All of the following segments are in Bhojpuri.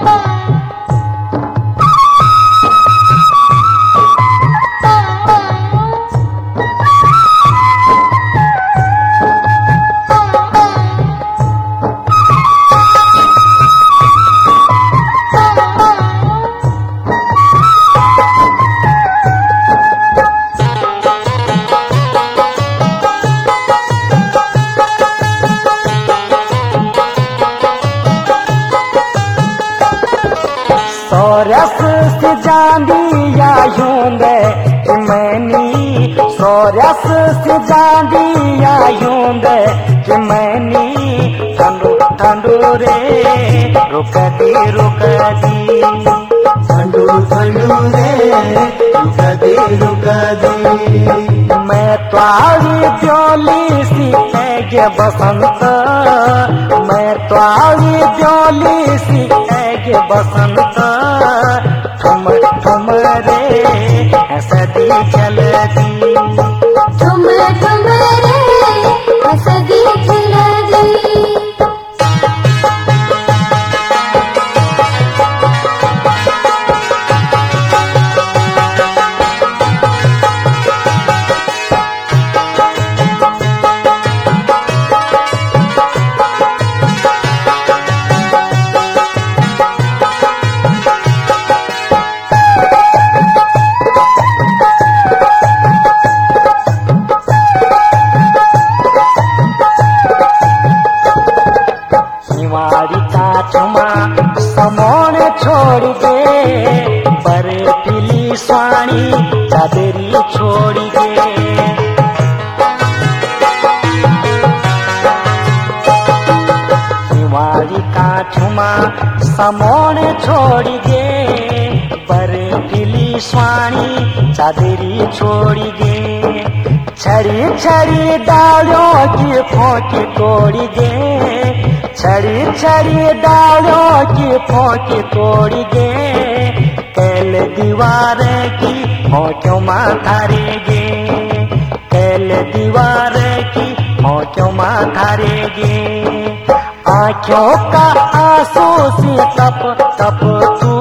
सोरस से जांदिया यूंदे मैनी सोरस से जांदिया यूंदे कि मैनी ठंडू ठंडू रे रुक दी ठंडू ठंडू रे रुक दी मैं त्वारी प्योली सी ऐगे बसंत मैं त्वारी प्योली सी ऐगे बसंत ठुम ठुम रे हसदी चलती ठुम ठुम रे हसदी चलती समोन छोड़ दे पर पिली स्वाणी चादरी छोड़ दे हिमारी का छुमा समोन छोड़ दे पर पिली स्वाणी चादरी छोड़ दे छड़ी छड़ी डालों की फोंकी तोड़ दे छड़ी छड़ी डालों की फोंकी तोड़ दे कैल दीवार की फोंक्यों माथारे गे कैल दीवार की फोंक्यों माथारे गे आँखों का आंसू से तप तप तू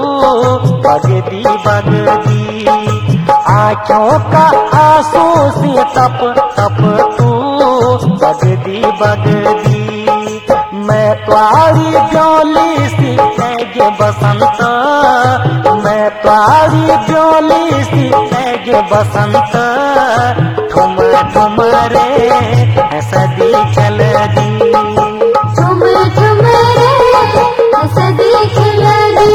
बगदी आँखों का आंसू से तप तप तू बगदी मैं त्वारी प्योली सी ऐगे बसंत मैं त्वारी प्योली सी ऐगे बसंत ठुम ठुम रे हसदी चलदी ठुम ठुम रे हसदी चलदी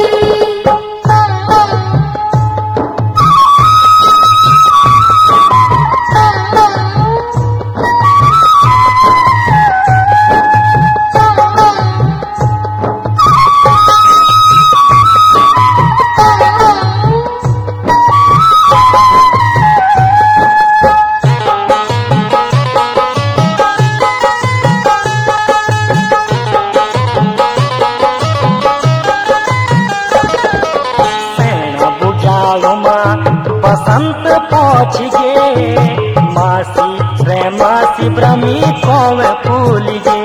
बसंत पहुँच गे मासी रे मासी ब्रह्मी कौव फूल गे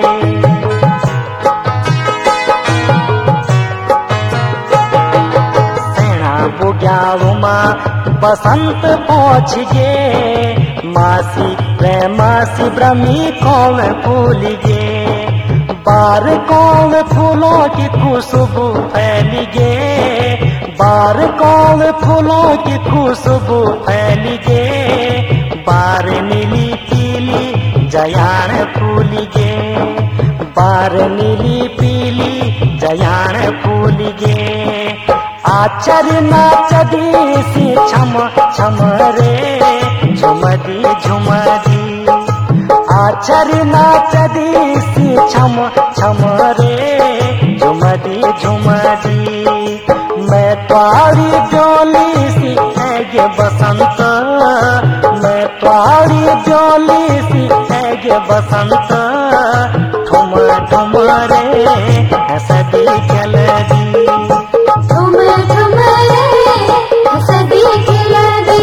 सेना बुग्यालुमा बसंत पहुँच गे मासी रे मासी ब्रह्मी कौव फूल गे बार कौव फूलों की खुशबू फैल गे बार कौव फूलों की खुशबू फैल गे बार नीली पीली जयान फूल गे बार नीली पीली जयान फूल गे आचर नाचदी सी छम छम रे झुमदी झुमदी आचर नाचदी सी छम छम रे झुमदी झुमदी मैं त्वारी प्योली सी ऐगे बसंत मैं त्वारी प्योली सी ऐगे बसंत ठुम ठुम रे हसदी चलदी ठुम ठुम रे हसदी चलदी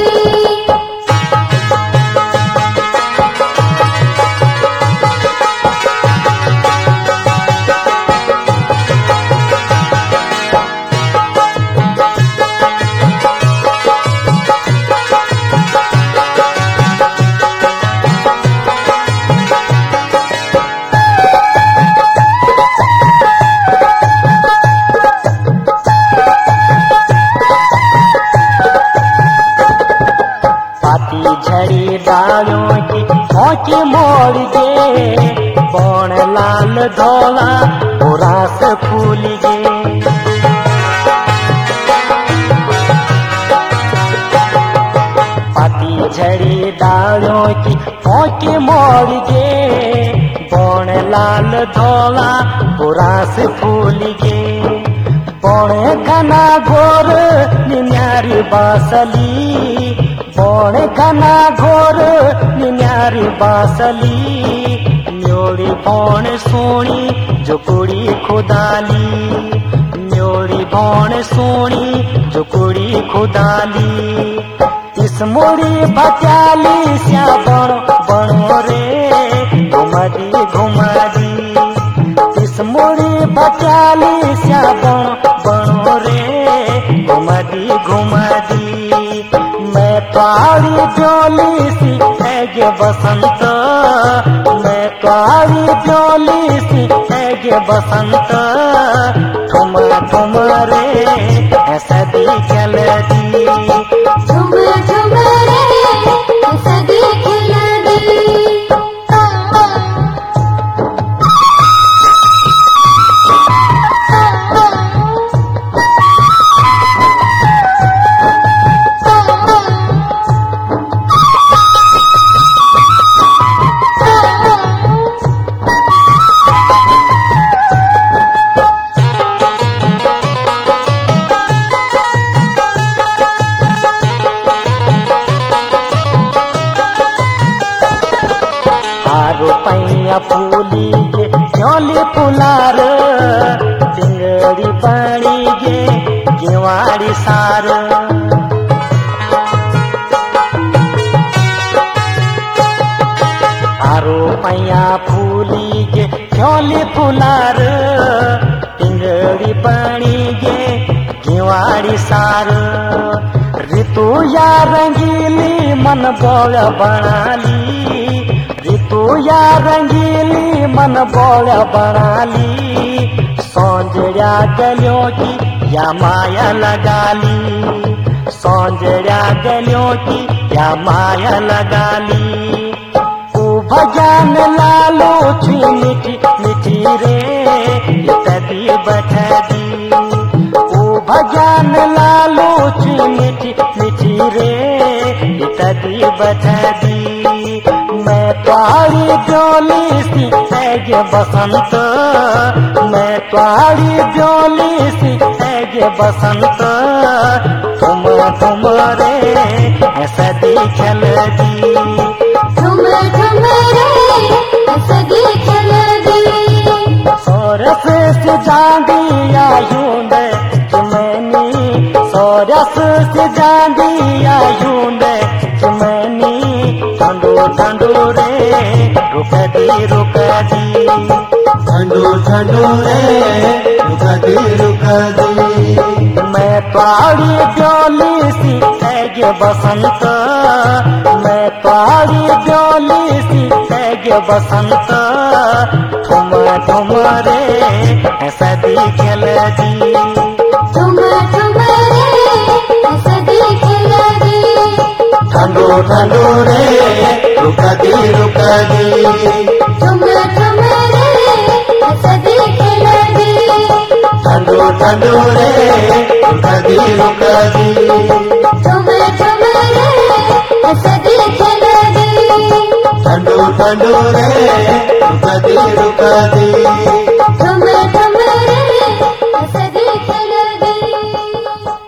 धोला रास फूल गे। पाती झड़ी डालों की पोके मोड़ गे, बण लाल धोला रास फूल गे। बण घना घोर निन्यारी बासली, बण घना घोर निन्यारी बासली। न्योड़ी बण सोनी जो कुड़ी खुदाली, न्योड़ी बण सोनी जो कुड़ी खुदाली। इस मुड़ी भत्याली स्या बण बणो रे घुमदी घुमदी। इस मुड़ी भत्याली स्या बण बणो रे घुमदी घुमदी। मैं तारी ब्योली सी ऐगे बसंत, मैं तारी ब्योली सी ऐगे बसंत। ठुम ठुम रे सदी खेलदी, झुम झुम रे सदी खेलदी। पैया फूली गे चोली फुलार, टिंगड़ी पानी गे गेवाड़ी सार। आरो पैया फूली गे चोली फुलार, टिंगड़ी पानी गे गेवाड़ी सार। ऋतु या रंगीली मन बोल बनाली, ऋतु या रंगीली मन बोल बनाली। सौंजर्या गलियों की या माया लगाली, सौंजर्या गलियों की या माया लगाली। भजन लालो छी मिठी मिठी रे तदी बठदी। भजन लालो छी मिठी मिठी रे तदी बठदी। मैं तारी ब्योली सी ऐगे बसंत, मैं तारी ब्योली सी ऐगे बसंत। तुम तुम रे सदी खेलदी, झुम झुम रे सदी खेलदी। सोरस से जांदी आयूंद चुमनी, सोरस से जांदी आयूंद चुमनी। ठंडो ठंडो रे रुकदी रुकदी, ठंडो ठंडो रे रुकदी रुकदी। मैं तारी ब्योली सी ऐगे बसंत, मैं तारी ब्योली सी ऐगे बसंत। ठुम ठुम रे सदी खेलदी, झुम झुम रे सदी खेलदी। ठंडो ठंडो रे रुकदी रुकदी। झुम झुम रे सदी खेलदी। ठंडो ठंडो रे रुकदी रुकदी। झुम झुम रे सदी खेलदी। ठंडो ठंडो रे रुकदी रुकदी।